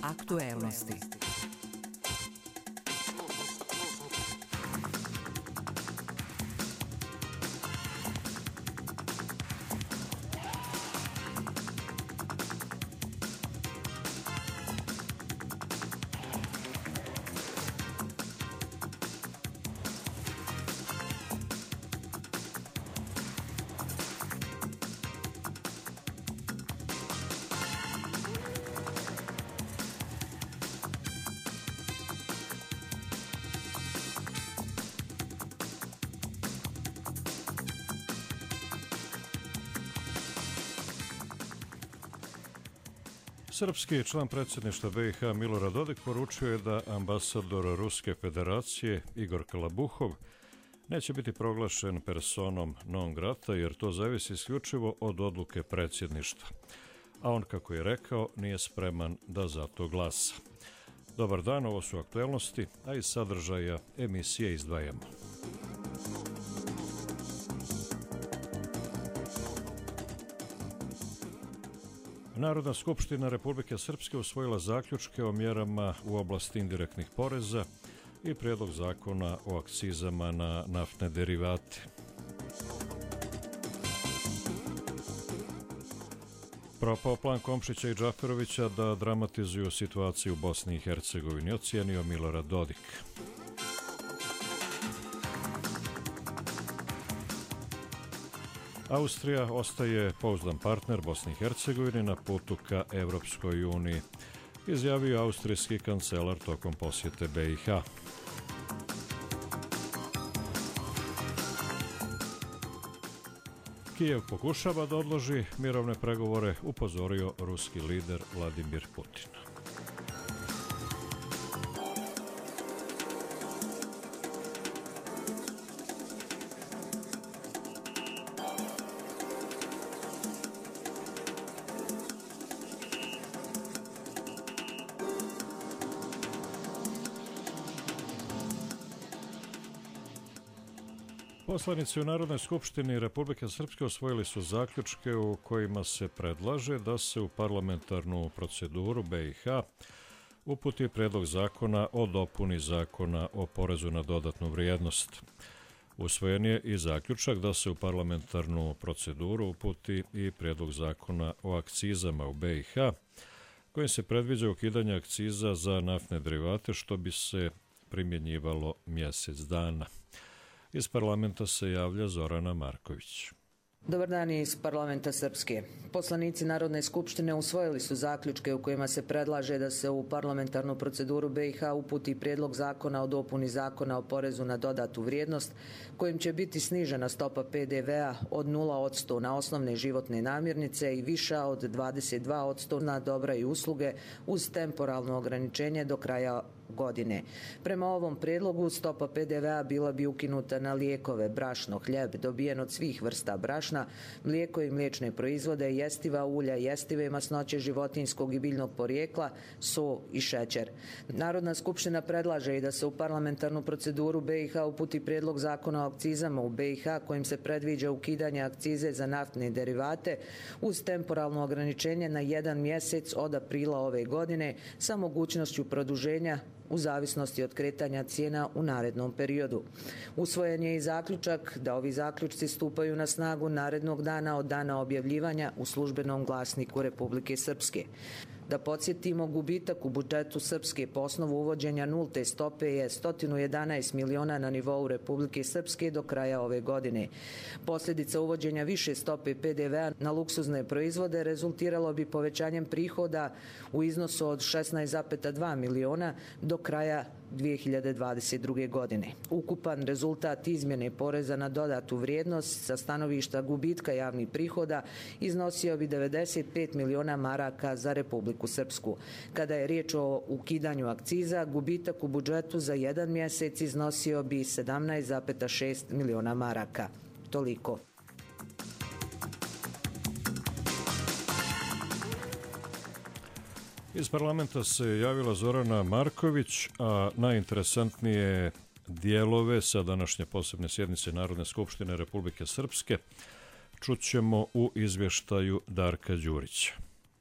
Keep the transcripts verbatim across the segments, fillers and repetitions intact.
Aktuelnosti. Srpski član predsjedništva B i H Milorad Dodik poručio je da ambasador Ruske federacije Igor Kalabuhov neće biti proglašen personom non grata jer to zavisi isključivo od odluke predsjedništva. A on, kako je rekao, nije spreman da za to glasa. Dobar dan, ovo su aktuelnosti, a iz sadržaja emisije izdvajamo. Narodna skupština Republike Srpske usvojila zaključke o mjerama u oblasti indirektnih poreza i prijedlog zakona o akcizama na naftne derivate. Propao plan Komšića i Džaferovića da dramatizuju situaciju u Bosni i Hercegovini, ocijenio Milorad Dodik. Austrija ostaje pouzdan partner Bosni i Hercegovini na putu ka Evropskoj uniji, izjavio austrijski kancelar tokom posjete B i H. Kijev pokušava da odloži mirovne pregovore, upozorio ruski lider Vladimir Putin. Poslanici u Narodnoj skupštini Republike Srpske usvojili su zaključke u kojima se predlaže da se u parlamentarnu proceduru B i H uputi prijedlog zakona o dopuni zakona o porezu na dodatnu vrijednost. Usvojen je i zaključak da se u parlamentarnu proceduru uputi i prijedlog zakona o akcizama u B i H, kojim se predviđa ukidanje akciza za naftne derivate, što bi se primjenjivalo mjesec dana. Iz parlamenta se javlja Zorana Marković. Dobar dan iz parlamenta Srpske. Poslanici Narodne skupštine usvojili su zaključke u kojima se predlaže da se u parlamentarnu proceduru B i H uputi prijedlog zakona o dopuni zakona o porezu na dodatu vrijednost, kojim će biti snižena stopa P D V-a od nula posto na osnovne životne namirnice i viša od dvadeset dva posto na dobra i usluge uz temporalno ograničenje do kraja godine. Prema ovom prijedlogu stopa P D V-a bila bi ukinuta na lijekove, brašno, hljeb dobijen od svih vrsta brašna, mlijeko i mliječne proizvode, jestiva ulja, jestive masnoće životinjskog i biljnog porijekla, so i šećer. Narodna skupština predlaže i da se u parlamentarnu proceduru B i H uputi prijedlog zakona o akcizama u B i H kojim se predviđa ukidanje akcize za naftne derivate uz temporalno ograničenje na jedan mjesec od aprila ove godine sa mogućnošću produženja u zavisnosti od kretanja cijena u narednom periodu. Usvojen je i zaključak da ovi zaključci stupaju na snagu narednog dana od dana objavljivanja u službenom glasniku Republike Srpske. Da podsjetimo, gubitak u budžetu Srpske po osnovu uvođenja nulte stope je sto jedanaest miliona na nivou Republike Srpske do kraja ove godine. Posljedica uvođenja više stope P D V-a na luksuzne proizvode rezultiralo bi povećanjem prihoda u iznosu od šesnaest zarez dva miliona do kraja dvije hiljade dvadeset druge. godine. Ukupan rezultat izmjene poreza na dodatu vrijednost sa stanovišta gubitka javnih prihoda iznosio bi devedeset pet miliona maraka za Republiku Srpsku. Kada je riječ o ukidanju akciza, gubitak u budžetu za jedan mjesec iznosio bi sedamnaest zarez šest miliona maraka. Toliko. Iz parlamenta se javila Zorana Marković, a najinteresantnije dijelove sa današnje posebne sjednice Narodne skupštine Republike Srpske čućemo u izvještaju Darka Đurića.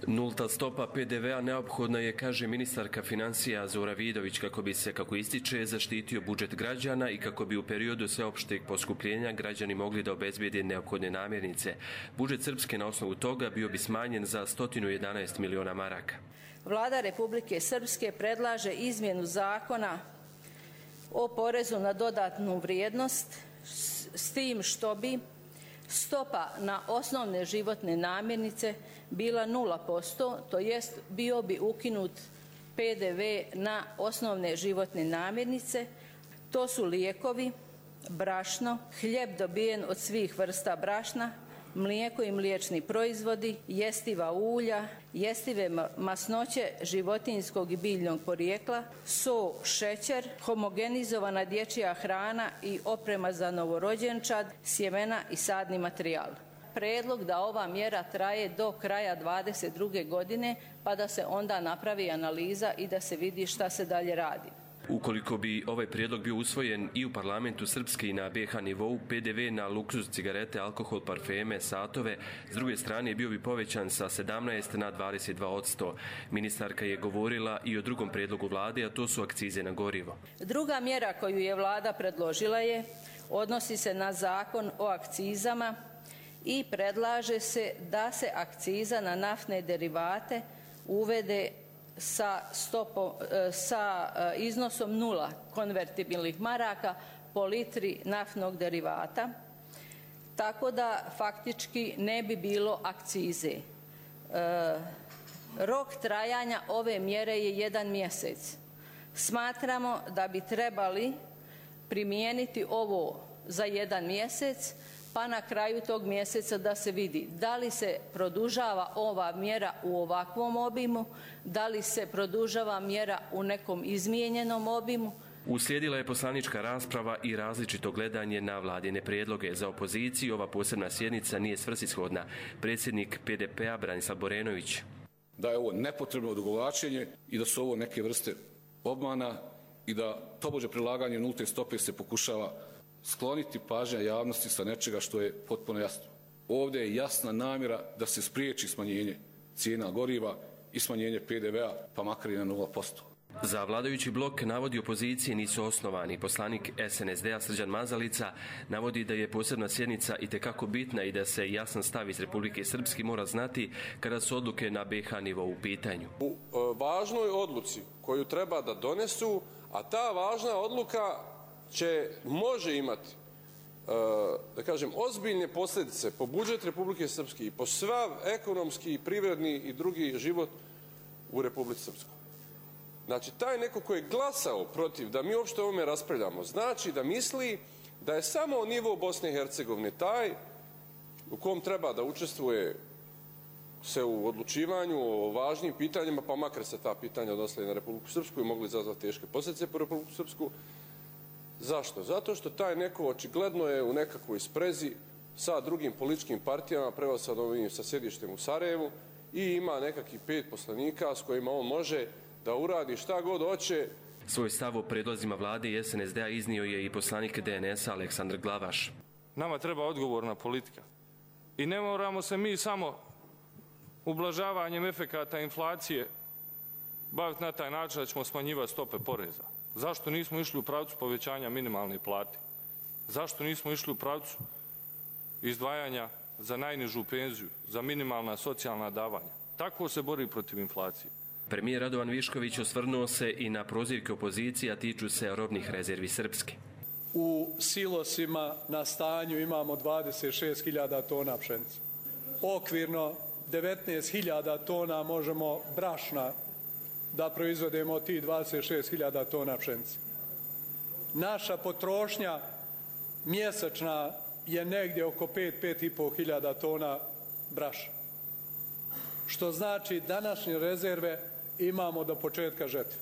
Nulta stopa P D V a neophodna je, kaže ministarka financija Zora Vidović, kako bi se, kako ističe, zaštitio budžet građana i kako bi u periodu sveopšteg poskupljenja građani mogli da obezbijede neophodne namirnice. Budžet Srpske na osnovu toga bio bi smanjen za sto jedanaest miliona maraka. Vlada Republike Srpske predlaže izmjenu zakona o porezu na dodatnu vrijednost s tim što bi stopa na osnovne životne namirnice bila nula posto, to jest bio bi ukinut P D V na osnovne životne namirnice. To su lijekovi, brašno, hljeb dobijen od svih vrsta brašna, mlijeko i mliječni proizvodi, jestiva ulja, jestive masnoće životinjskog i biljnog porijekla, so, šećer, homogenizovana dječja hrana i oprema za novorođenčad, sjemena i sadni materijal. Predlog da ova mjera traje do kraja dvadeset druge godine, pa da se onda napravi analiza i da se vidi šta se dalje radi. Ukoliko bi ovaj prijedlog bio usvojen i u parlamentu Srpske i na B iH nivou, P D V na luksuz, cigarete, alkohol, parfeme, satove, s druge strane bio bi povećan sa sedamnaest na dvadeset dva posto. Ministarka je govorila i o drugom prijedlogu vlade, a to su akcize na gorivo. Druga mjera koju je vlada predložila je, odnosi se na zakon o akcizama i predlaže se da se akciza na naftne derivate uvede sa, stopom, sa iznosom nula konvertibilnih maraka po litri naftnog derivata, tako da faktički ne bi bilo akcize. E, rok trajanja ove mjere je jedan mjesec. Smatramo da bi trebali primijeniti ovo za jedan mjesec, pa na kraju tog mjeseca da se vidi da li se produžava ova mjera u ovakvom obimu, da li se produžava mjera u nekom izmijenjenom obimu. Uslijedila je poslanička rasprava i različito gledanje na vladine prijedloge. Za opoziciju ova posebna sjednica nije svrsishodna. Predsjednik P D P a Branislav Borenović. Da je ovo nepotrebno odugovlačenje i da su ovo neke vrste obmana i da tobože prilaganje nulte stope se pokušava skloniti pažnja javnosti sa nečega što je potpuno jasno. Ovdje je jasna namjera da se spriječi smanjenje cijena goriva i smanjenje P D V a, pa makar i na nula posto. Za vladajući blok navodi opozicije nisu osnovani. Poslanik S N S D a Srđan Mazalica navodi da je posebna sjednica itekako bitna i da se jasan stav iz Republike Srpske mora znati kada su odluke na B iH nivou u pitanju. U važnoj odluci koju treba da donesu, a ta važna odluka će, može imati, da kažem, ozbiljne posljedice po budžet Republike Srpske i po sav ekonomski, privredni i drugi život u Republici Srpskoj. Znači, taj neko koji je glasao protiv da mi uopšte o ovome raspravljamo, znači da misli da je samo nivo Bosne i Hercegovine taj u kom treba da učestvuje se u odlučivanju o važnim pitanjima, pa makar se ta pitanja odnosila i na Republiku Srpsku i mogli izazvati teške posljedice po Republiku Srpsku. Zašto? Zato što taj neko očigledno je u nekakvoj sprezi sa drugim političkim partijama, prvo sa ovim sa sjedištem u Sarajevu, i ima nekakvih pet poslanika s kojima on može da uradi šta god hoće. Svoj stav o predlozima vlade i S N S D a iznio je i poslanik D N S a Aleksandar Glavaš. Nama treba odgovorna politika. I ne moramo se mi samo ublažavanjem efekata inflacije baviti na taj način da ćemo smanjivati stope poreza. Zašto nismo išli u pravcu povećanja minimalne plate? Zašto nismo išli u pravcu izdvajanja za najnižu penziju, za minimalna socijalna davanja? Tako se bori protiv inflacije. Premijer Radovan Višković osvrnuo se i na prozivke opozicije, a tiču se robnih rezervi Srpske. U silosima na stanju imamo dvadeset šest hiljada tona pšenice. Okvirno devetnaest hiljada tona možemo brašna da proizvodimo od tih dvadeset šest hiljada tona pšenice. Naša potrošnja mjesečna je negdje oko pet do pet i pol hiljada tona brašna. Što znači današnje rezerve imamo do početka žetve.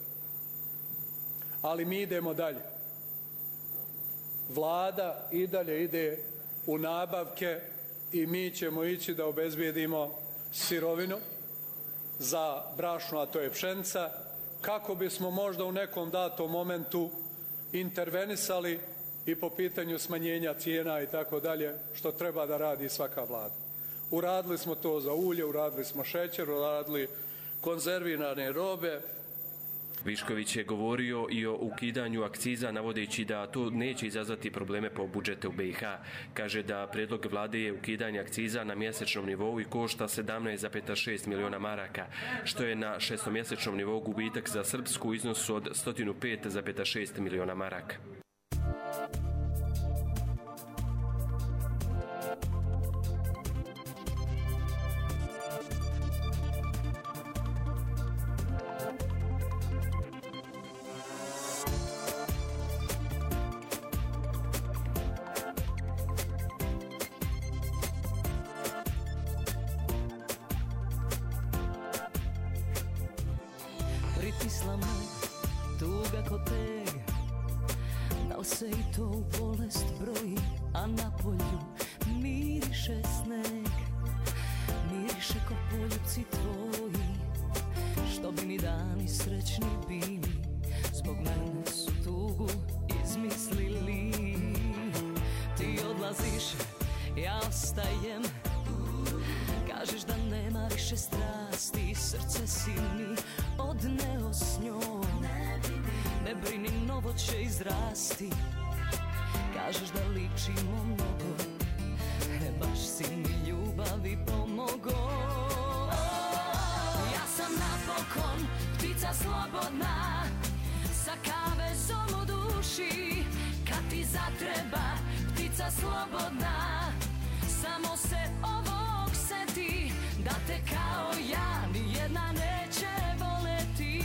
Ali mi idemo dalje. Vlada i dalje ide u nabavke i mi ćemo ići da obezbijedimo sirovinu za brašno, a to je pšenica, kako bismo možda u nekom datom momentu intervenisali i po pitanju smanjenja cijena i tako dalje, što treba da radi svaka vlada. Uradili smo to za ulje, uradili smo šećer, uradili konzervirane robe. Višković je govorio i o ukidanju akciza, navodeći da to neće izazvati probleme po budžete u B i H. Kaže da predlog vlade je ukidanje akciza na mjesečnom nivou i košta sedamnaest zarez šest miliona maraka, što je na šestomjesečnom nivou gubitak za Srpsku u iznosu od sto pet zarez šest miliona maraka. Pritisla me tuga ko teg, da li se i to u bolest broji, a na polju miriše sneg, miriše ko poljubci tvoji, što bi mi dani srećni bili, zbog mene su tugu izmislili. Ti odlaziš, ja ostajem, kažeš da nema više strasti, srce si mi odneo s njom. Ne brini, novo će izrasti, kažeš da ličimo mnogo, e baš si mi ljubavi pomogo. Ja sam napokon ptica slobodna, sa kavezom u duši, kad ti zatreba ptica slobodna, samo se ovog seti, da te kao ja nijedna neće voleti.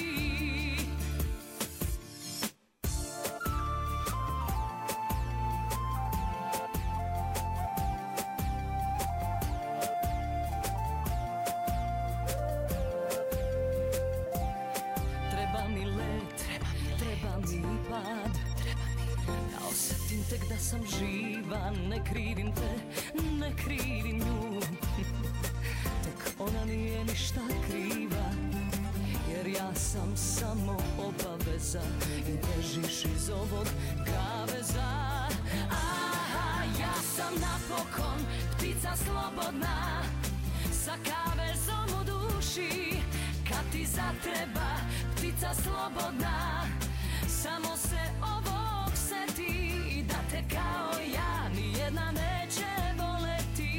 Treba mi let, treba mi pad, da osjetim tek da sam živa, ne krivim te, ne krivim nju, tek ona nije ništa kriva, jer ja sam samo obaveza i bežiš iz ovog kaveza. Aha, ja sam napokon ptica slobodna, sa kavezom u duši, kad ti zatreba ptica slobodna, samo se ovog seti, da te kao ja nijedna neće voleti.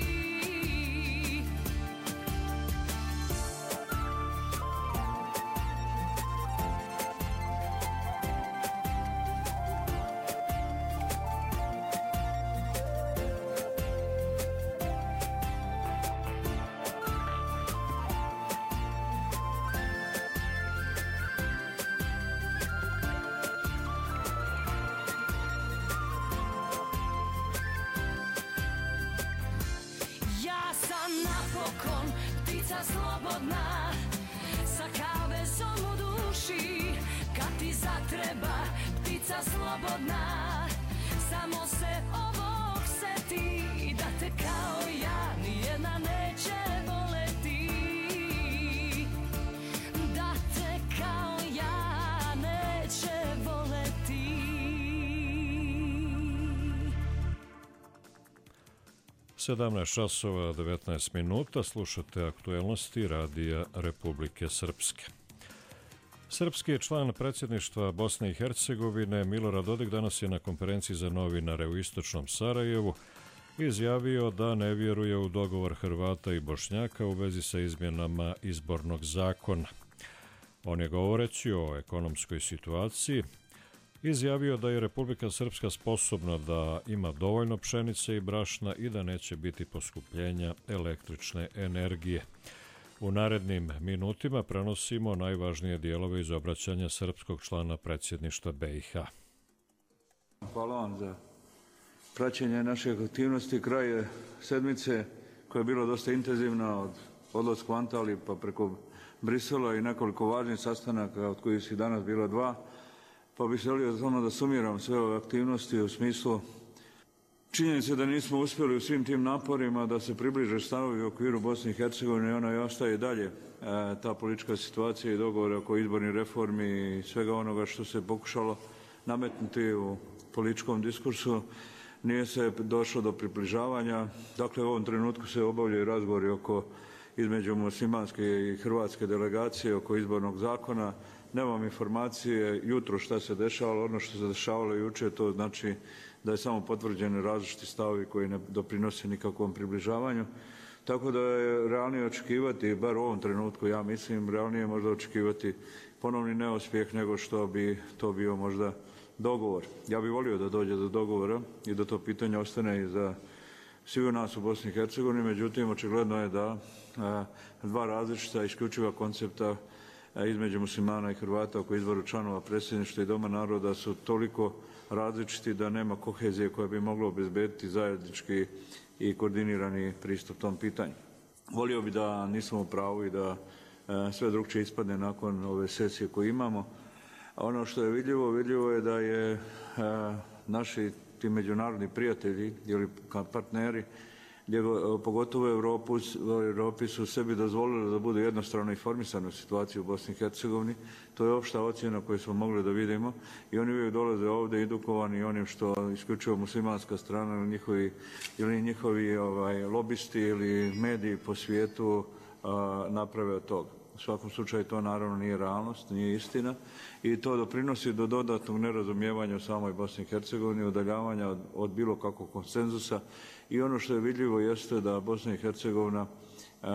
Napokon ptica slobodna, sa kavezom u duši, kad ti zatreba ptica slobodna, samo se ovog seti, da te kao ja nijedna neće voleti, da te kao ja neće voleti. sedamnaest časova devetnaest minuta, slušate aktuelnosti Radija Republike Srpske. Srpski član predsjedništva Bosne i Hercegovine Milorad Dodik danas je na konferenciji za novinare u istočnom Sarajevu izjavio da ne vjeruje u dogovor Hrvata i Bošnjaka u vezi sa izmjenama izbornog zakona. On je, govoreći o ekonomskoj situaciji, izjavio da je Republika Srpska sposobna da ima dovoljno pšenice i brašna i da neće biti poskupljenja električne energije. U narednim minutima prenosimo najvažnije dijelove iz obraćanja srpskog člana predsjedništva B i H. Hvala vam za praćenje naših aktivnosti. Kraj je sedmice koja je bila dosta intenzivna od odlaska u Antaliju pa preko Brisela i nekoliko važnih sastanaka od kojih su danas bila dva. Pa bih želio samo da sumiram sve ove aktivnosti u smislu činjenice da nismo uspjeli u svim tim naporima da se približe stavovi u okviru Bosne i Hercegovine i ona i ostaje dalje e, ta politička situacija i dogovore oko izbornih reformi i svega onoga što se pokušalo nametnuti u političkom diskursu nije se došlo do približavanja. Dakle, u ovom trenutku se obavljaju razgovori oko između muslimanske i hrvatske delegacije oko izbornog zakona. Nemam informacije jutro šta se dešavalo, ono što se dešavalo jučer, to znači da je samo potvrđeni različiti stavovi koji ne doprinose nikakvom približavanju. Tako da je realnije očekivati, bar u ovom trenutku, ja mislim, realnije možda očekivati ponovni neuspjeh nego što bi to bio možda dogovor. Ja bih volio da dođe do dogovora i da to pitanje ostane i za svi u nas u Bosni i Hercegovini, međutim, očigledno je da a, dva različita isključiva koncepta a, između muslimana i Hrvata oko izboru članova predsjedništva i Doma naroda su toliko različiti da nema kohezije koja bi mogla obezbediti zajednički i koordinirani pristup tom pitanju. Volio bi da nismo u pravu i da a, sve drugčije ispadne nakon ove sesije koju imamo. A ono što je vidljivo, vidljivo je da je a, naši ti međunarodni prijatelji ili partneri, gdje, pogotovo u Europu, u Europi su sebi dozvolili da budu jednostrano informisani u situaciji u Bosni i Hercegovini. To je opšta ocjena koju smo mogli da vidimo i oni uvijek dolaze ovdje edukovani onim što isključivo muslimanska strana ili njihovi, ili njihovi ovaj, lobisti ili mediji po svijetu a, naprave od toga. U svakom slučaju to naravno nije realnost, nije istina i to doprinosi do dodatnog nerazumijevanja u samoj Bosni i Hercegovini, udaljavanja od, od bilo kakvog konsenzusa i ono što je vidljivo jeste da Bosna i Hercegovina e,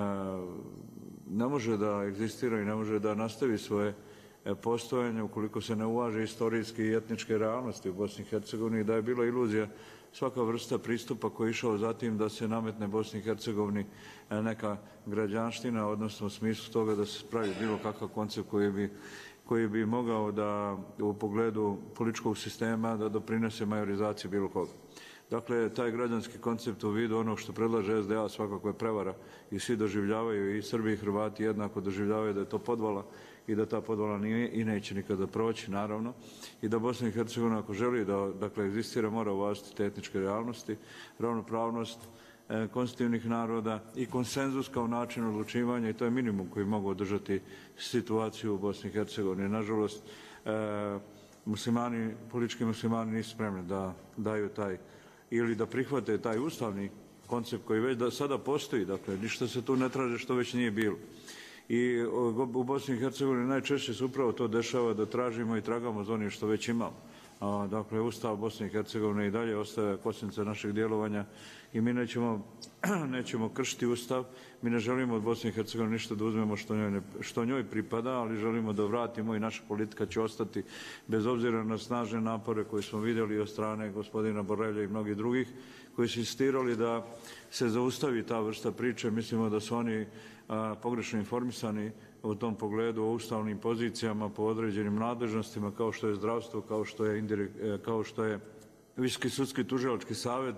ne može da egzistira i ne može da nastavi svoje postojanje ukoliko se ne uvaže istorijske i etničke realnosti u Bosni i Hercegovini i da je bila iluzija svaka vrsta pristupa koji je išao za tim da se nametne Bosni i Hercegovini neka građanština, odnosno u smislu toga da se pravi bilo kakav koncept koji bi, koji bi mogao da u pogledu političkog sistema da doprinese majorizaciji bilo koga. Dakle, taj građanski koncept u vidu onog što predlaže es de a svakako je prevara i svi doživljavaju, i Srbi i Hrvati jednako doživljavaju da je to podvala i da ta podvala nije i neće nikada proći, naravno, i da Bosna i Hercegovina ako želi da dakle, egzistira mora uvažiti te etničke realnosti, ravnopravnost e, konstitutivnih naroda i konsenzus kao način odlučivanja i to je minimum koji mogu održati situaciju u Bosni i Hercegovini. Nažalost, e, muslimani, politički muslimani nisu spremni da daju taj ili da prihvate taj ustavni koncept koji već da sada postoji, dakle ništa se tu ne traže što već nije bilo. I u Bosni i Hercegovini najčešće se upravo to dešava da tražimo i tragamo za onim što već imamo. A, dakle, Ustav Bosne i Hercegovine i dalje ostaje kočnica našeg djelovanja i mi nećemo, nećemo kršiti Ustav. Mi ne želimo od Bosne i Hercegovine ništa da uzmemo što njoj, ne, što njoj pripada, ali želimo da vratimo i naša politika će ostati bez obzira na snažne napore koje smo vidjeli od strane gospodina Borrelja i mnogih drugih koji su insistirali da se zaustavi ta vrsta priče. Mislimo da su oni a, pogrešno informisani u tom pogledu o ustavnim pozicijama po određenim nadležnostima kao što je zdravstvo, kao što je, indirekt, kao što je Visoki sudski tužilački savjet,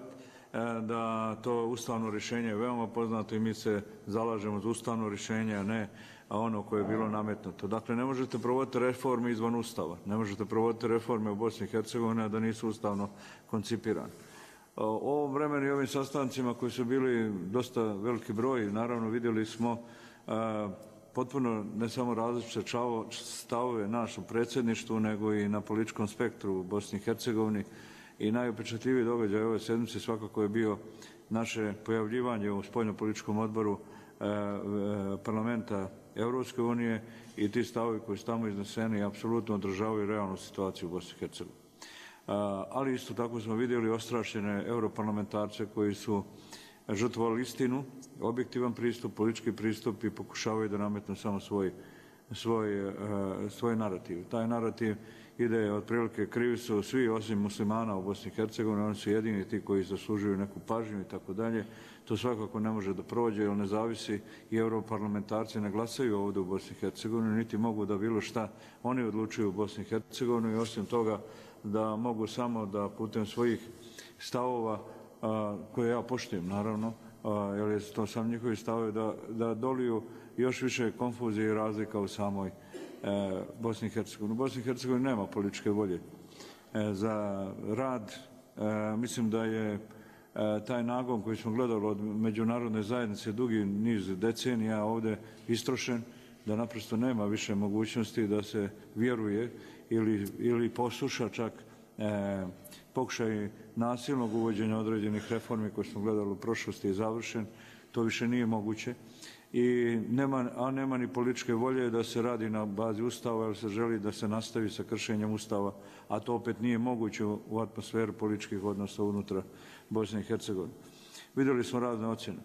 da to ustavno rješenje je veoma poznato i mi se zalažemo za ustavno rješenje, a ne ono koje je bilo nametnuto. Dakle, ne možete provoditi reforme izvan Ustava, ne možete provoditi reforme u Bosni i Hercegovini, a da nisu ustavno koncipirane. O ovom vremenu i ovim sastancima koji su bili dosta veliki broj, naravno vidjeli smo a, potpuno ne samo različite stavove naš u predsjedništvu, nego i na političkom spektru u Bosni i Hercegovini. I najupečatljiviji događaj ove sedmice svakako je bio naše pojavljivanje u spoljnopolitičkom odboru e, e, parlamenta Europske unije i ti stavovi koji su tamo izneseni apsolutno održavaju realnu situaciju u Bosni i Hercegovini. Ali isto tako smo vidjeli ostrašćene europarlamentarce koji su žrtvovali istinu, objektivan pristup, politički pristup i pokušavaju da nametnu samo svoj, svoj, svoj narativ. Taj narativ ide otprilike, krivi su svi osim muslimana u Bosni i Hercegovini, oni su jedini ti koji zaslužuju neku pažnju i tako dalje. To svakako ne može da prođe jer ne zavisi i europarlamentarci ne glasaju ovdje u Bosni i Hercegovini, niti mogu da bilo šta oni odlučuju u Bosni i Hercegovini i osim toga da mogu samo da putem svojih stavova, a, koje ja poštujem naravno, a, jer je to sam njihovi stavovi, da, da doliju još više konfuzije i razlika u samoj e, Bosni i Hercegovini. U Bosni i Hercegovini nema političke volje e, za rad. E, mislim da je e, taj nagon koji smo gledali od međunarodne zajednice dugi niz decenija ovdje istrošen, da naprosto nema više mogućnosti da se vjeruje ili, ili posluša čak e, pokušaj nasilnog uvođenja određenih reformi koje smo gledali u prošlosti je završen. To više nije moguće. I nema, a nema ni političke volje da se radi na bazi Ustava, jer se želi da se nastavi sa kršenjem Ustava, a to opet nije moguće u atmosferu političkih odnosa unutra Bosne i Hercegovine. Vidjeli smo razne ocjene.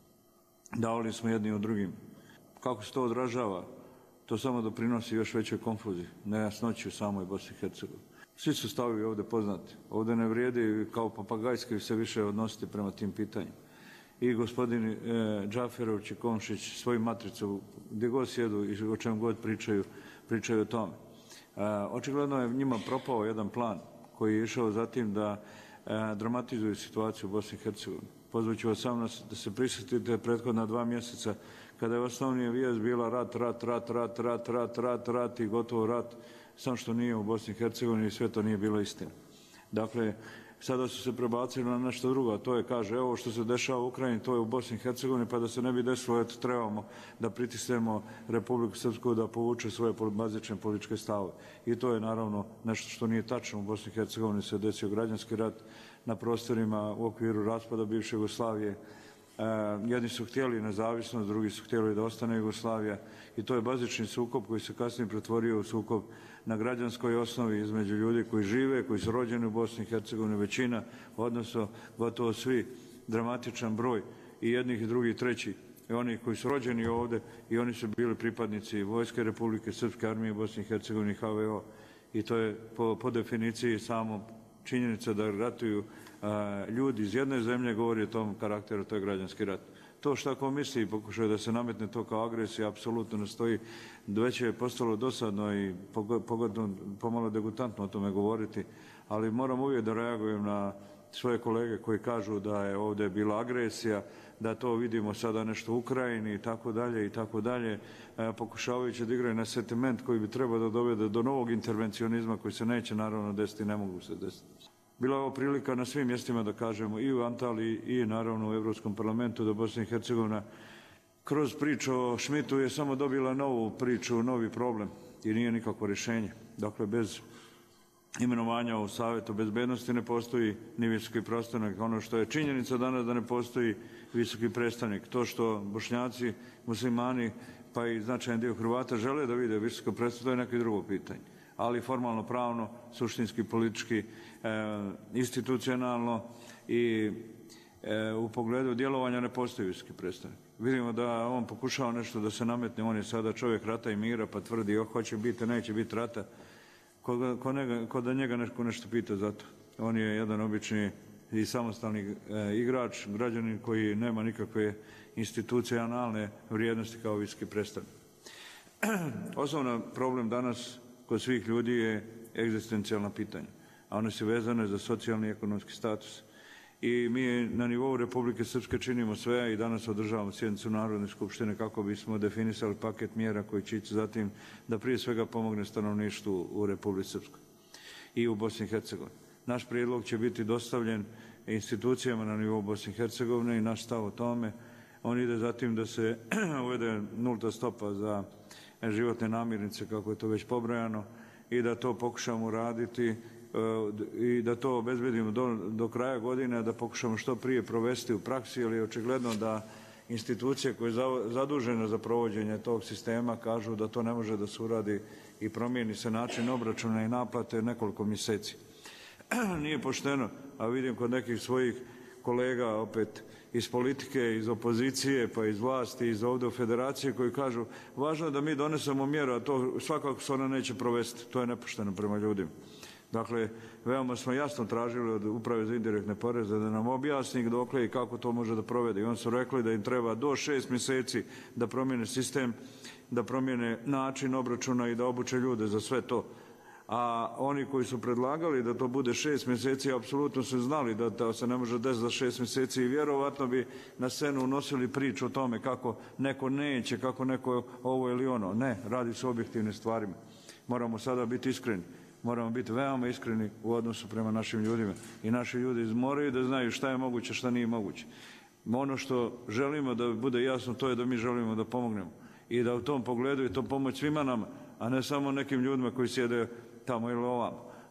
Davali smo jedni od drugim. Kako se to odražava? To samo doprinosi još većoj konfuziji, nejasnoći u samoj Bosni i Hercegovini. Svi su stavovi ovdje poznati. Ovdje ne vrijedi kao papagajski se više odnositi prema tim pitanjima. I gospodin e, Džaferović i Komšić svoju matricu gdje god sjedu i o čem god pričaju, pričaju o tome. E, očigledno je njima propao jedan plan koji je išao za tim da e, dramatizuju situaciju u Bosni i Hercegovini. Pozvaću vas sam da se prisjetite prethodna dva mjeseca kada je osnovnija vijest bila rat, rat, rat, rat, rat, rat, rat, rat i gotovo rat, samo što nije u Bosni i Hercegovini i sve to nije bilo istina. Dakle, sada su se prebacili na nešto drugo, a to je, kaže, evo što se dešava u Ukrajini, to je u Bosni i Hercegovini, pa da se ne bi desilo, eto, trebamo da pritisnemo Republiku Srpsku da povuče svoje bazične političke stavove. I to je naravno nešto što nije tačno. U Bosni i Hercegovini se desio građanski rat na prostorima u okviru raspada bivše Jugoslavije. E, jedni su htjeli nezavisnost, drugi su htjeli da ostane Jugoslavija i to je bazični sukob koji se kasnije pretvorio u sukob na građanskoj osnovi između ljudi koji žive, koji su rođeni u Bosni i Hercegovini, većina, odnosno gotovo svi, dramatičan broj i jednih i drugih treći, i oni koji su rođeni ovdje i oni su bili pripadnici Vojske Republike Srpske armije Bosne i Hercegovine i H V O. I to je po, po definiciji samo činjenica da ratuju a, ljudi iz jedne zemlje govori o tom karakteru, to je građanski rat. To što ako misli i pokušaju da se nametne to kao agresija, apsolutno ne stoji. Već je postalo dosadno i pogodno, pomalo degutantno o tome govoriti, ali moram uvijek da reagujem na svoje kolege koji kažu da je ovdje bila agresija, da to vidimo sada nešto u Ukrajini i tako dalje i tako dalje, pokušavajući da igraju na sentiment koji bi trebao da dovede do novog intervencionizma koji se neće naravno desiti, ne mogu se desiti. Bila je ovo prilika na svim mjestima da kažemo i u Antaliji i naravno u Europskom parlamentu da Bosna i Hercegovina kroz priču o Šmitu je samo dobila novu priču, novi problem i nije nikakvo rješenje. Dakle, bez imenovanja u Savjetu bezbednosti ne postoji ni visoki predstavnik. Ono što je činjenica danas da ne postoji visoki predstavnik. To što Bošnjaci, muslimani pa i značajan dio Hrvata žele da vide visoko predstavnik, to je neko drugo pitanje. Ali formalno, pravno, suštinski, politički, e, institucionalno i e, u pogledu djelovanja ne postoji visoki predstavnik. Vidimo da on pokušava nešto da se nametne, on je sada čovjek rata i mira pa tvrdi oh, hoće biti, neće biti rata. Ko, ko, njega, ko da njega nešto, nešto pita za to. On je jedan obični i samostalni e, igrač, građanin koji nema nikakve institucionalne vrijednosti kao visoki predstavnik. Osnovno problem danas kod svih ljudi je egzistencijalna pitanja, a one su vezane za socijalni i ekonomski status. I mi na nivou Republike Srpske činimo sve i danas održavamo sjednicu Narodne skupštine kako bismo definisali paket mjera koji će ići zatim da prije svega pomogne stanovništvu u Republici Srpskoj i u Bosni i Hercegovini. Naš prijedlog će biti dostavljen institucijama na nivou Bosne i Hercegovine i naš stav o tome. On ide zatim da se uvede nulta stopa za životne namirnice, kako je to već pobrojano, i da to pokušamo raditi i da to obezbedimo do, do kraja godine, da pokušamo što prije provesti u praksi, jer je očigledno da institucije koje je zadužene za provođenje tog sistema kažu da to ne može da se uradi i promijeni se način obračuna i naplate nekoliko mjeseci. Nije pošteno, a vidim kod nekih svojih kolega opet iz politike, iz opozicije, pa iz vlasti, iz ovdje u federacije koji kažu važno je da mi donesemo mjeru, a to svakako se ona neće provesti. To je nepošteno prema ljudima. Dakle, veoma smo jasno tražili od Uprave za indirektne poreze da nam objasni dokle i kako to može da provede. I oni su rekli da im treba do šest mjeseci da promijene sistem, da promijene način obračuna i da obuče ljude za sve to. A oni koji su predlagali da to bude šest mjeseci, apsolutno su znali da to se ne može desiti za šest mjeseci i vjerovatno bi na scenu unosili priču o tome kako neko neće, kako neko ovo ili ono. Ne, radi se o objektivnim stvarima. Moramo sada biti iskreni. Moramo biti veoma iskreni u odnosu prema našim ljudima. I naši ljudi moraju da znaju šta je moguće, šta nije moguće. Ono što želimo da bude jasno, to je da mi želimo da pomognemo. I da u tom pogledu je to pomoć svima nama, a ne samo nekim ljudima koji sjede tamo ili ovamo.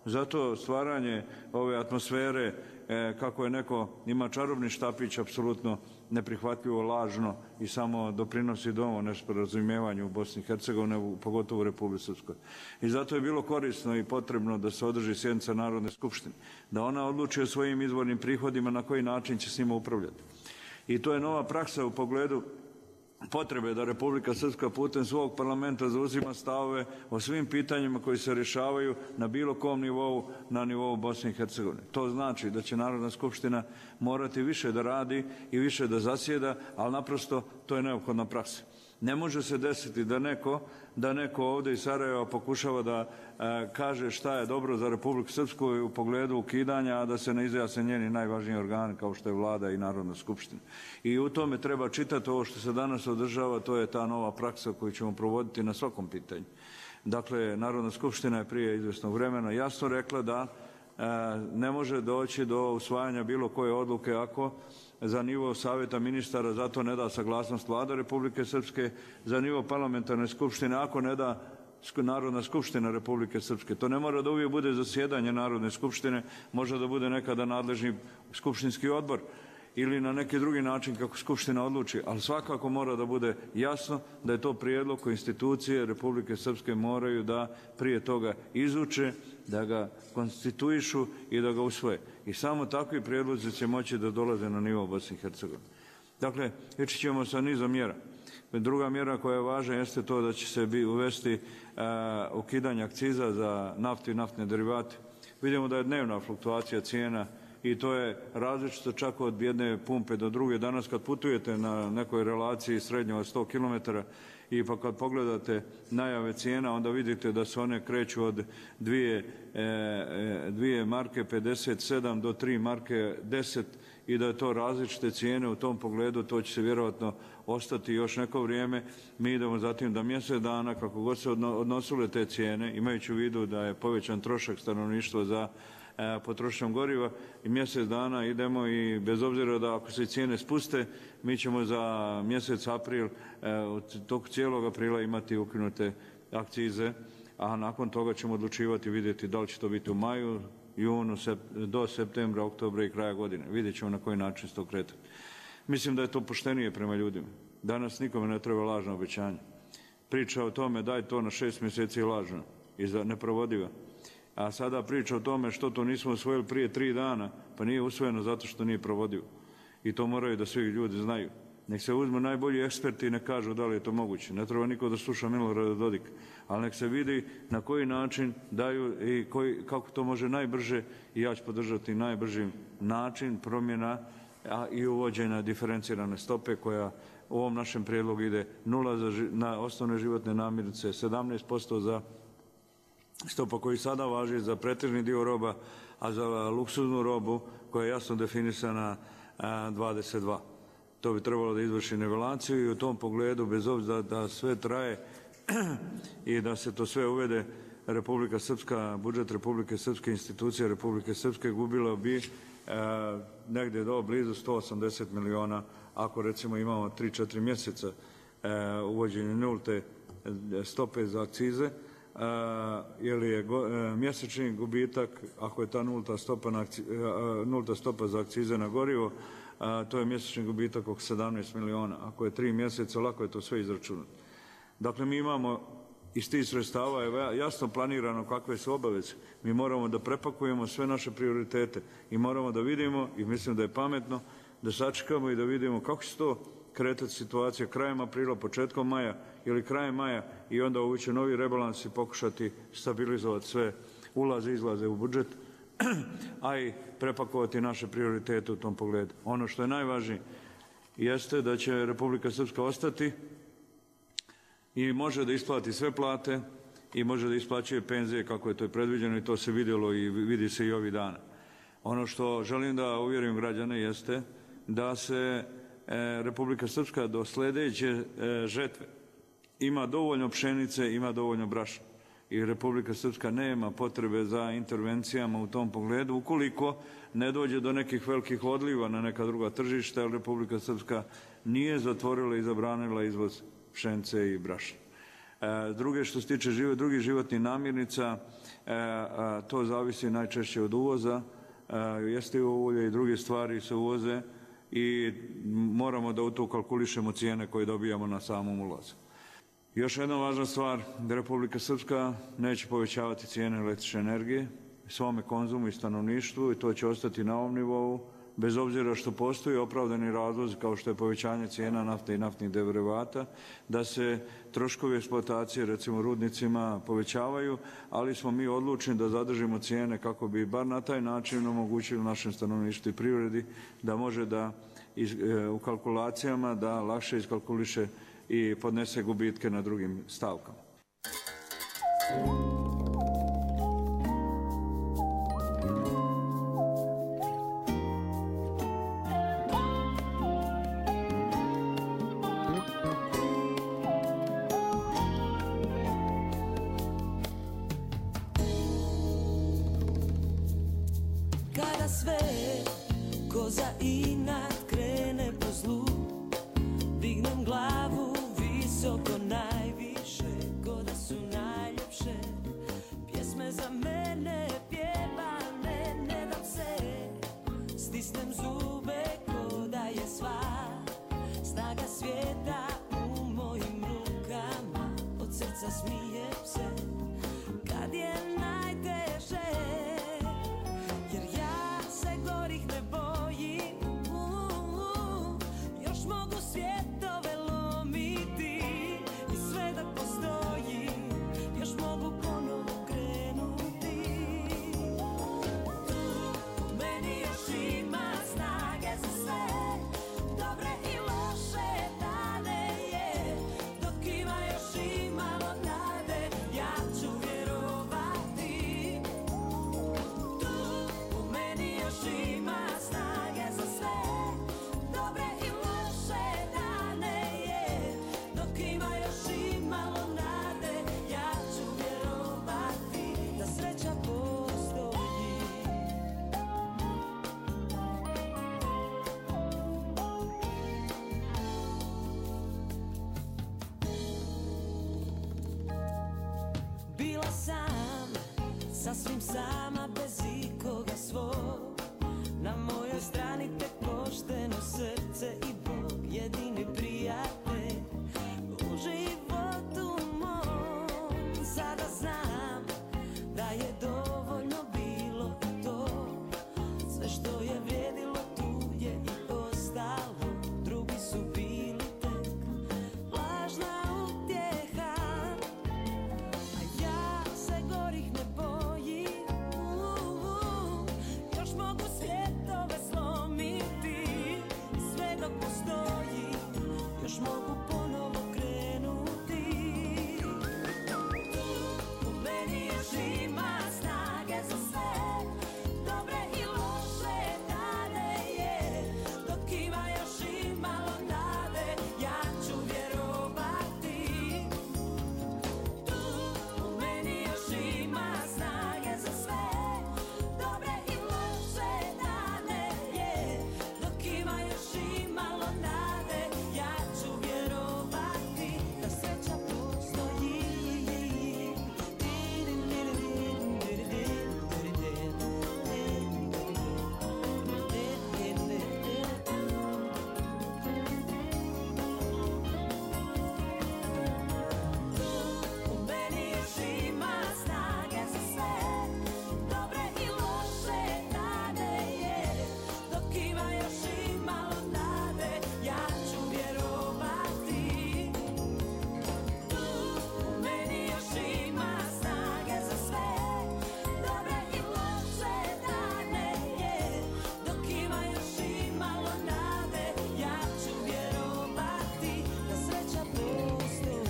Zato stvaranje ove atmosfere kako je neko ima čarobni štapić apsolutno neprihvatljivo, lažno i samo doprinosi domo nesporazumijevanju u Bosni i Hercegovini, pogotovo u Republici Srpskoj. I zato je bilo korisno i potrebno da se održi sjednica Narodne skupštine, da ona odluči o svojim izvornim prihodima na koji način će s njima upravljati. I to je nova praksa u pogledu potrebe da Republika Srpska putem svog parlamenta zauzima stavove o svim pitanjima koji se rješavaju na bilo kom nivou, na nivou Bosne i Hercegovine. To znači da će Narodna skupština morati više da radi i više da zasjeda, ali naprosto to je neophodna praksa. Ne može se desiti da neko, da neko ovdje iz Sarajeva pokušava da e, kaže šta je dobro za Republiku Srpsku u pogledu ukidanja, a da se ne izjasne njeni najvažniji organi kao što je Vlada i Narodna skupština. I u tome treba čitati ovo što se danas održava, to je ta nova praksa koju ćemo provoditi na svakom pitanju. Dakle, Narodna skupština je prije izvjesnog vremena jasno rekla da e, ne može doći do usvajanja bilo koje odluke ako za nivo Savjeta ministara zato ne da saglasnost Vlada Republike Srpske, za nivo parlamentarne skupštine ako ne da Narodna skupština Republike Srpske. To ne mora da uvijek bude zasjedanje Narodne skupštine, može da bude nekada nadležni skupštinski odbor ili na neki drugi način kako skupština odluči, ali svakako mora da bude jasno da je to prijedlog koji institucije Republike Srpske moraju da prije toga izuče, da ga konstituišu i da ga usvoje. I samo takvi prijedlozi će moći da dolaze na nivo Bosne i Hercegovine. Dakle, ići ćemo sa nizom mjera. Druga mjera koja je važna jeste to da će se uvesti uh, ukidanje akciza za naftu i naftne derivate. Vidimo da je dnevna fluktuacija cijena i to je različito čak od jedne pumpe do druge. Danas kad putujete na nekoj relaciji srednje od sto kilometara i pa kad pogledate najave cijena, onda vidite da se one kreću od dvije, e, dvije marke pedeset sedam do tri marke deset i da je to različite cijene u tom pogledu, to će se vjerojatno ostati još neko vrijeme. Mi idemo zatim da mjesec dana, kako god se odnosile te cijene, imajući u vidu da je povećan trošak stanovništva za potrošnjom goriva i mjesec dana idemo i bez obzira da ako se cijene spuste, mi ćemo za mjesec april, od tog cijelog aprila imati ukinute akcize, a nakon toga ćemo odlučivati, vidjeti da li će to biti u maju, junu, do septembra, oktobra i kraja godine. Vidjet ćemo na koji način se to kretati. Mislim da je to poštenije prema ljudima. Danas nikome ne treba lažno obećanje. Priča o tome daj to na šest mjeseci je lažno i neprovodiva. A sada priča o tome što to nismo usvojili prije tri dana, pa nije usvojeno zato što nije provodivo. I to moraju da svi ljudi znaju. Nek se uzmu najbolji eksperti i ne kažu da li je to moguće. Ne treba niko da sluša Milorada Dodika. Ali nek se vidi na koji način daju i koji, kako to može najbrže, i ja ću podržati najbrži način promjena a i uvođenja diferencirane stope koja u ovom našem prijedlogu ide nula za, na osnovne životne namirnice, sedamnaest posto za stopa koji sada važi za pretežni dio roba, a za luksuznu robu koja je jasno definisana dvadeset dva. To bi trebalo da izvrši nivelaciju i u tom pogledu, bez obzira da sve traje i da se to sve uvede, Republika Srpska, budžet Republike Srpske, institucije Republike Srpske gubila bi e, negdje do blizu sto osamdeset miliona ako recimo imamo tri četiri mjeseca e, uvođenje nulte stope za akcize. Uh, jer je go, uh, mjesečni gubitak, ako je ta nulta stopa, na akci, uh, nulta stopa za akcize na gorivo, uh, to je mjesečni gubitak oko sedamnaest miliona. Ako je tri mjeseca, lako je to sve izračunati. Dakle, mi imamo iz tih sredstava je jasno planirano kakve su obaveze. Mi moramo da prepakujemo sve naše prioritete i moramo da vidimo, i mislim da je pametno, da sačekamo i da vidimo kako će to kretati situacija krajem aprila, početkom maja ili krajem maja i onda uvući novi rebalans i pokušati stabilizovati sve ulaze i izlaze u budžet, a i prepakovati naše prioritete u tom pogledu. Ono što je najvažnije jeste da će Republika Srpska ostati i može da isplati sve plate i može da isplaćuje penzije kako je to predviđeno i to se vidjelo i vidi se i ovih dana. Ono što želim da uvjerim građane jeste da se Republika Srpska do sljedeće žetve ima dovoljno pšenice, ima dovoljno brašna. I Republika Srpska nema potrebe za intervencijama u tom pogledu ukoliko ne dođe do nekih velikih odliva na neka druga tržišta, jer Republika Srpska nije zatvorila i zabranila izvoz pšenice i brašna. Druge što se tiče žive, drugih životnih namirnica, to zavisi najčešće od uvoza. Jestivo ulje i druge stvari se uvoze i moramo da u to kalkulišemo cijene koje dobijamo na samom ulazu. Još jedna važna stvar, da Republika Srpska neće povećavati cijene električne energije svome konzumu i stanovništvu i to će ostati na ovom nivou, bez obzira što postoji opravdani razlozi kao što je povećanje cijena nafte i naftnih derivata, da se troškovi eksploatacije, recimo rudnicima, povećavaju, ali smo mi odlučni da zadržimo cijene kako bi bar na taj način omogućili našem stanovništvu i privredi da može da u kalkulacijama da lakše iskalkuliše i podnese gubitke na drugim stavkama. Kada sve ko za inat krene po zlu, dignem glavu visoko najviše, ko da su najljepše pjesme za mene pjevane. Ne dam se, stisnem zube ko da je sva snaga svijeta u mojim rukama. Od srca smijem se kad je najteže, jer ja se gorih ne bojim. uh, Još mogu svjetove lomiti i sve da postoji, još mogu ponovo krenuti. U meni još ima snage za sve, dobre i loše dane je. Dok ima još imalo nade, ja ću vjerovati. Tu u meni još ima snage za sve, dobre i loše dane je. Dok ima još imalo nade, ja ću vjerovati da sreća postoji. Bila sam sasvim sama bez ikoga svog, na mojoj strani tek pošteno srce i Bog, jedini prijatelj u životu mom. Sada znam da je dovoljno bilo i to, sve što je vrijedilo tu je i ostalo. Drugi su bili tek lažna utjeha, a ja se gorih ne bojim. uh, Još mogu svjetove slomiti, sve dok postoji, još mogu ponovo krenuti. U meni još ima snage za sve, dobre i loše dane je. Dok ima još imalo nade, ja ću vjerovati. Tu u meni još ima snage za sve, dobre i loše dane je. Dok ima još imalo nade, ja ću vjerovati da sreća postoji. U meni još ima snage za sve, dobre i loše dane je. Dok ima još imalo nade, ja ću vjerovati. Tu u meni još ima snage za sve, dobre i loše dane je. Dok ima još imalo nade, ja ću vjerovati da sreća postoji.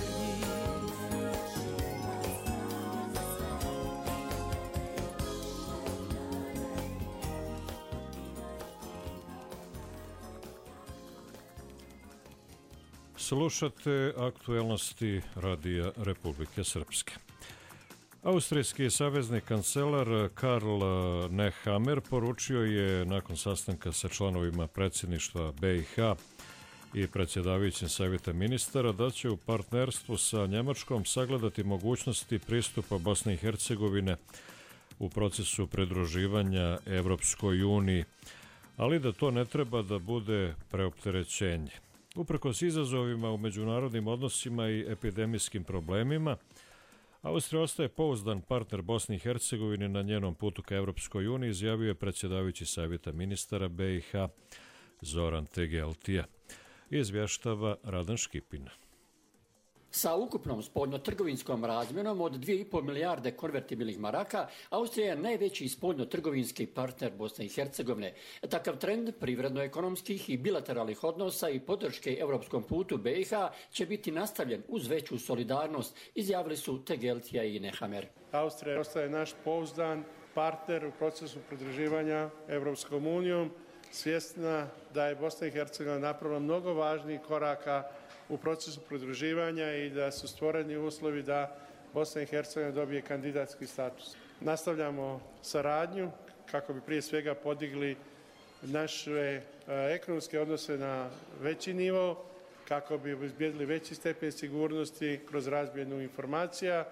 Slušate aktuelnosti Radija Republike Srpske. Austrijski savezni kancelar Karl Nehammer poručio je nakon sastanka sa članovima predsjedništva B i H i predsjedavajućim savjeta ministara da će u partnerstvu sa Njemačkom sagledati mogućnosti pristupa Bosne i Hercegovine u procesu pridruživanja Evropskoj uniji, ali da to ne treba da bude preopterećenje. Uprkos izazovima u međunarodnim odnosima i epidemijskim problemima, Austrija ostaje pouzdan partner Bosne i Hercegovine na njenom putu ka Evropskoj uniji, izjavio je predsjedavajući savjeta ministara B i H Zoran Tegeltija. Izvještava Radan Škipin. Sa ukupnom spoljnotrgovinskom razmjenom od dvije i pol milijarde konvertibilnih maraka, Austrija je najveći spoljnotrgovinski partner Bosne i Hercegovine. Takav trend privredno-ekonomskih i bilateralnih odnosa i podrške evropskom putu B i H će biti nastavljen uz veću solidarnost, izjavili su Tegeltija i Nehammer. Austrija ostaje naš pouzdan partner u procesu pridruživanja Evropskom unijom, svjesna da je Bosna i Hercegovina napravila mnogo važnijih koraka u procesu pridruživanja i da su stvoreni uslovi da Bosna i Hercegovina dobije kandidatski status. Nastavljamo saradnju kako bi prije svega podigli naše ekonomske odnose na veći nivo, kako bi obezbijedili veći stepen sigurnosti kroz razmjenu informacija.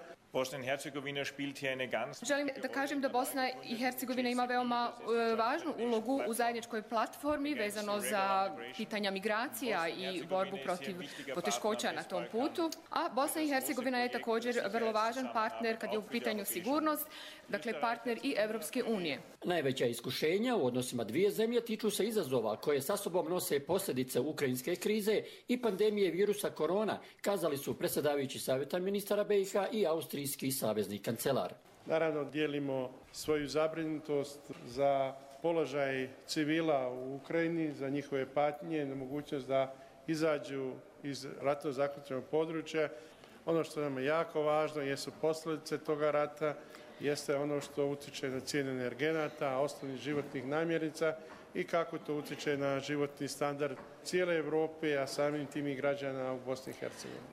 Želim da kažem da Bosna i Hercegovina ima veoma e, važnu ulogu u zajedničkoj platformi vezano za pitanja migracija i borbu protiv poteškoća na tom putu. A Bosna i Hercegovina je također vrlo važan partner kad je u pitanju sigurnost, dakle partner i Evropske unije. Najveća iskušenja u odnosima dvije zemlje tiču se izazova koje sa sobom nose posljedice ukrajinske krize i pandemije virusa korona, kazali su predsjedavajući savjeta ministara B i H i austrijski savezni kancelar. Naravno, dijelimo svoju zabrinutost za položaj civila u Ukrajini, za njihove patnje, na mogućnost da izađu iz ratno zaključenog područja. Ono što nam je jako važno jesu posljedice toga rata, jeste ono što utječe na cijene energenata, osnovnih životnih namirnica i kako to utječe na životni standard cijele Europe, a samim tim i građana u Bosni i Hercegovini.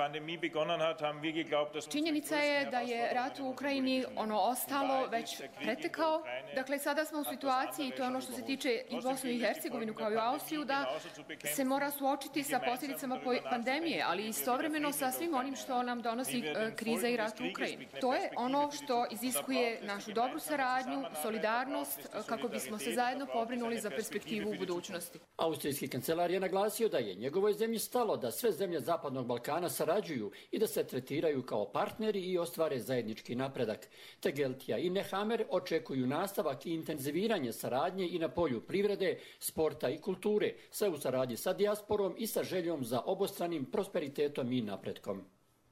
Činjenica je da je rat u Ukrajini ono ostalo već pretekao. Dakle, sada smo u situaciji, to je ono što se tiče i Bosnu i Hercegovinu kao i Austriju, da se mora suočiti sa posljedicama pandemije, ali istovremeno sa svim onim što nam donosi kriza i rat u Ukrajini. To je ono što iziskuje našu dobru saradnju, solidarnost, kako bismo se zajedno pobrinuli za perspektivu u budućnosti. Austrijski kancelar je naglasio da je njegovoj zemlji stalo da sve zemlje Zapadnog Balkana sarađuju i da se tretiraju kao partneri i ostvare zajednički napredak. Tegeltija i Nehammer očekuju nastavak i intenziviranje saradnje i na polju privrede, sporta i kulture, sve u saradnji sa dijasporom i sa željom za obostranim prosperitetom i napretkom.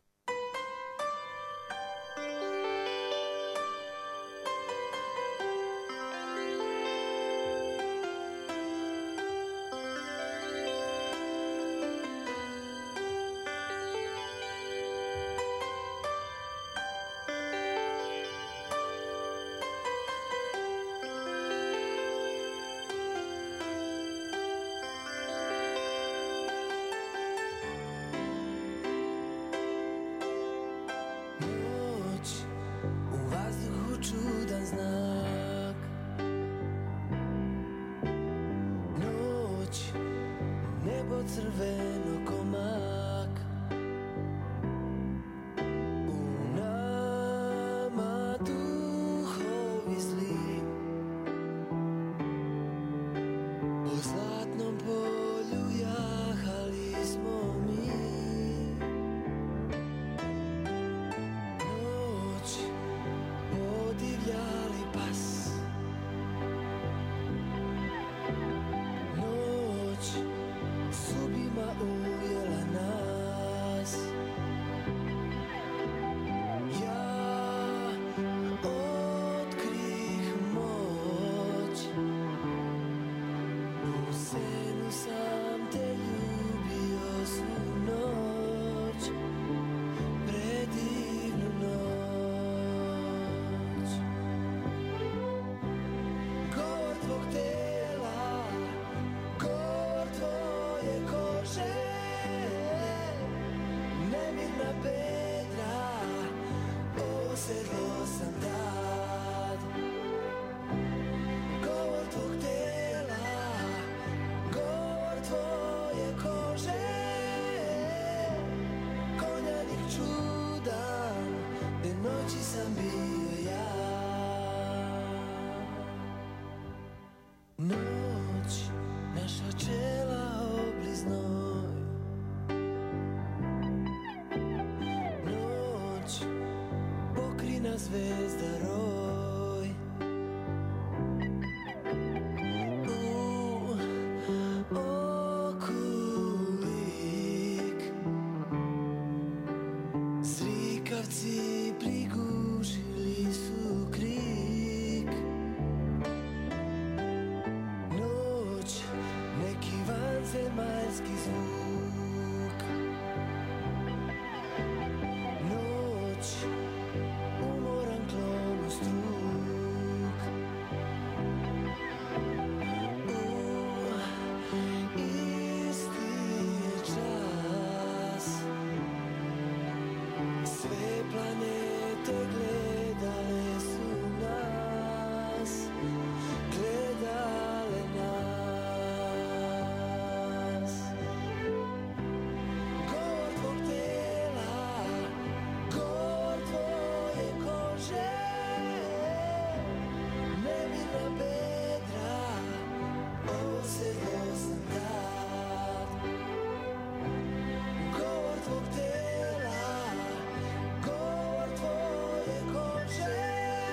Crveno komak u nama duhovi zli po zlatnom polju jahali smo mi noć podivljali pas noć zubima u jedina zvezda roj. U oku lik, zrikavci prigušili su krik. Noć, neki vanzemaljski zvuk. Noć, umoran klon u struk. U isti čas sve planete gledale su nas, gledale nas. Govor tvog tela, govor tvoje kože, nemirna bedra, osedlo sam tad. Govor tvog tela, govor tvoje kože,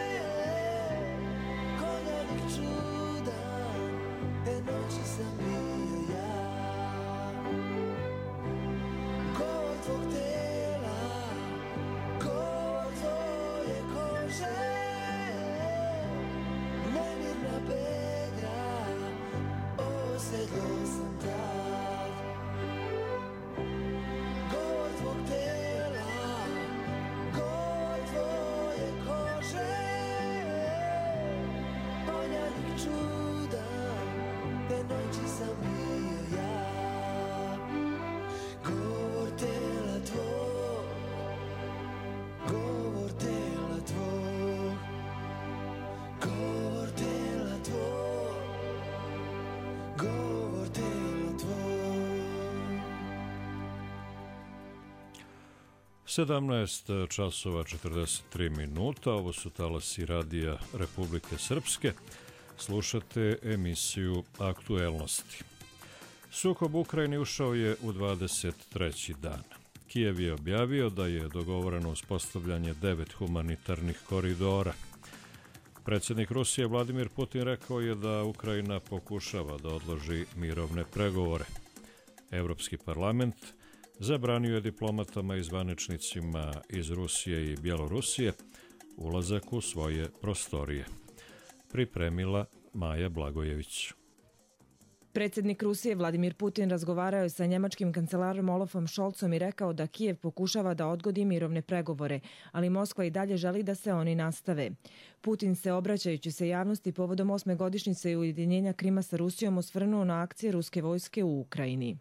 konjanik čudan, te noći sam bio ja. Govor tvog tela, govor tvoje kože, nemirna bedra, osedlo sam tad. Govor tvog tela, govor tvoje kože, konjanik čudan, te noći sam bio ja. Govor tela tvog, govor tela tvog, govor tela tvog, govor tela tvog. sedamnaest časova četrdeset tri minuta, ovo su talasi radija Republike Srpske. Slušate emisiju Aktuelnosti. Sukob u Ukrajini ušao je u dvadeset treći dan. Kijev je objavio da je dogovoreno uspostavljanje devet humanitarnih koridora. Predsjednik Rusije Vladimir Putin rekao je da Ukrajina pokušava da odloži mirovne pregovore. Evropski parlament zabranio je diplomatama i zvaničnicima iz Rusije i Bjelorusije ulazak u svoje prostorije. Pripremila Maja Blagojević. Predsjednik Rusije Vladimir Putin razgovarao je sa njemačkim kancelarom Olafom Scholzom i rekao da Kijev pokušava da odgodi mirovne pregovore, ali Moskva i dalje želi da se oni nastave. Putin se, obraćajući se javnosti povodom osme godišnjice i ujedinjenja Krima sa Rusijom, osvrnuo na akcije ruske vojske u Ukrajini.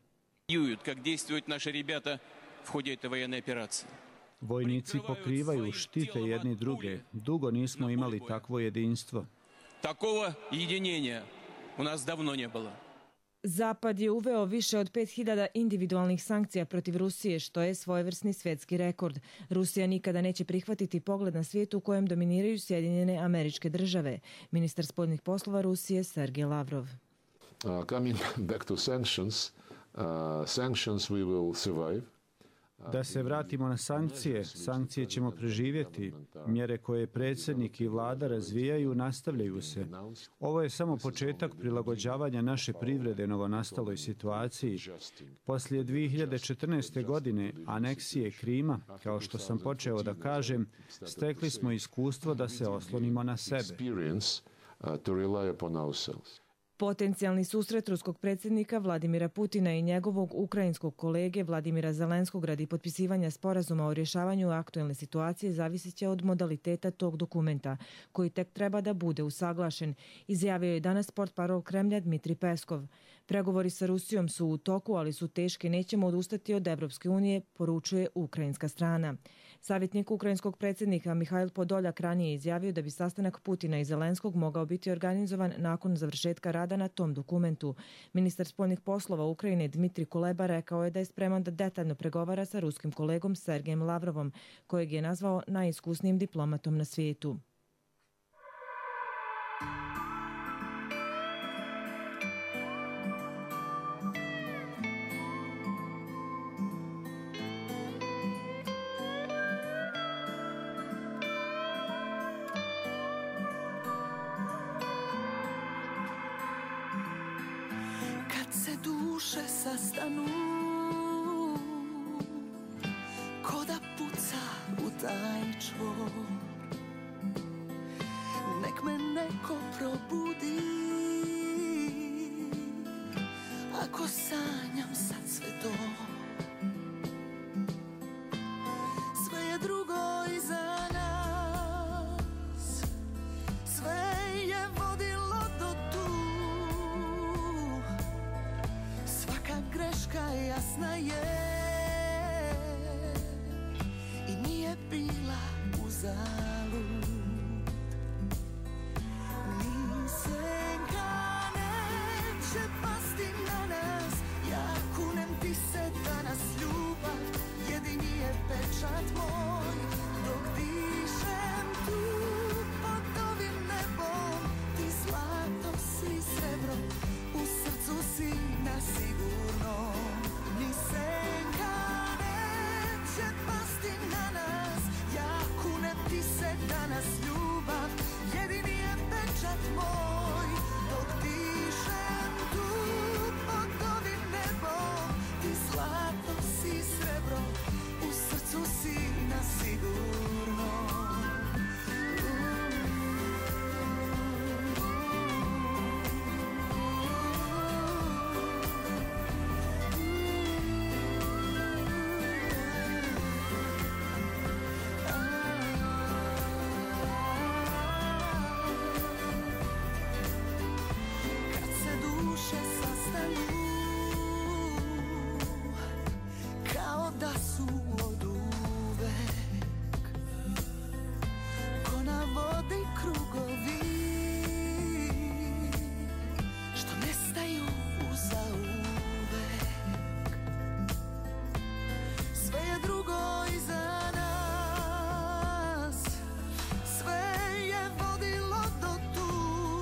Vojnici pokrivaju, štite jedni druge. Dugo nismo imali takvo jedinstvo. Такого единения у нас давно не было. Zapad je uveo više od pet hiljada individualnih sankcija protiv Rusije, što je svojevrsni svjetski rekord. Rusija nikada neće prihvatiti pogled na svijet u kojem dominiraju Sjedinjene Američke Države. Ministar spoljnih poslova Rusije Sergej Lavrov. Uh, coming back to sanctions, uh, sanctions we will survive. Da se vratimo na sankcije, sankcije ćemo preživjeti. Mjere koje predsjednik i vlada razvijaju nastavljaju se. Ovo je samo početak prilagođavanja naše privrede novonastaloj situaciji. Poslije dvije hiljade četrnaeste. godine aneksije Krima, kao što sam počeo da kažem, stekli smo iskustvo da se oslonimo na sebe. Potencijalni susret ruskog predsjednika Vladimira Putina i njegovog ukrajinskog kolege Vladimira Zelenskog radi potpisivanja sporazuma o rješavanju aktuelne situacije zavisit će od modaliteta tog dokumenta, koji tek treba da bude usaglašen, izjavio je danas portparol Kremlja Dmitri Peskov. Pregovori sa Rusijom su u toku, ali su teški, nećemo odustati od Evropske unije, poručuje ukrajinska strana. Savjetnik ukrajinskog predsjednika Mihajl Podoljak ranije izjavio da bi sastanak Putina i Zelenskog mogao biti organizovan nakon završetka rada na tom dokumentu. Ministar spoljnih poslova Ukrajine Dmitri Kuleba rekao je da je spreman da detaljno pregovara sa ruskim kolegom Sergejem Lavrovom, kojeg je nazvao najiskusnijim diplomatom na svijetu. duše sastanu, ko da puca u taj čvor. Nek me neko probudi, ako sanjam sad sve to. Sve je drugo iza nas, sve je vodilo do tu. Svaka greška jasna je i nije bila uzalud. Ni senka neće pasti na nas, ja kunem ti se danas ljubav, jedini je pečat moj. Dok dišem tu pod ovim nebom, ti zlato si srebro, u srcu si na sigurno. Ni senka neće pasti na nas, ja kunem ti se danas ljubav, jedini je pečat moj. Dok dišem tu pod ovim nebom, ti zlato si srebro, u srcu si na sigurno. Kad se duše sastanu, kao da su od uvek, ko na vodi krugovi, što nestaju zauvek. Sve je drugo iza nas, sve je vodilo do tu.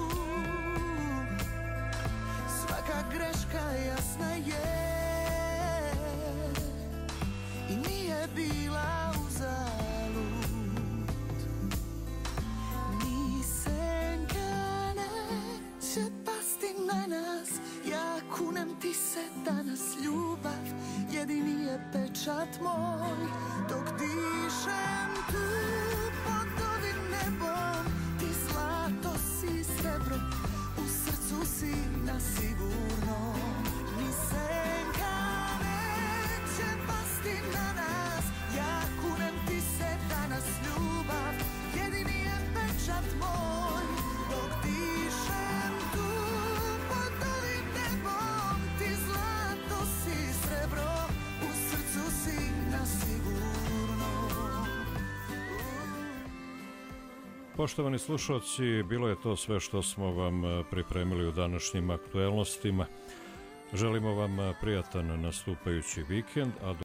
Svaka greška jasna je i nije bila uzalud. Ni senka neće pasti na nas, ja kunem ti se danas ljubav, jedini je pečat moj. Dok dišem tu pod ovim nebom, ti zlato si srebro, u srcu si na sigurno. Ni senka neće pasti na nas, ja kunem ti se danas ljubav, jedini je pečat moj. Dok dišem tu pod ovim nebom, ti zlato si srebro, u srcu si na sigurno. Poštovani slušalci, bilo je to sve što smo vam pripremili u današnjim aktuelnostima. Želimo vam prijatan nastupajući vikend, a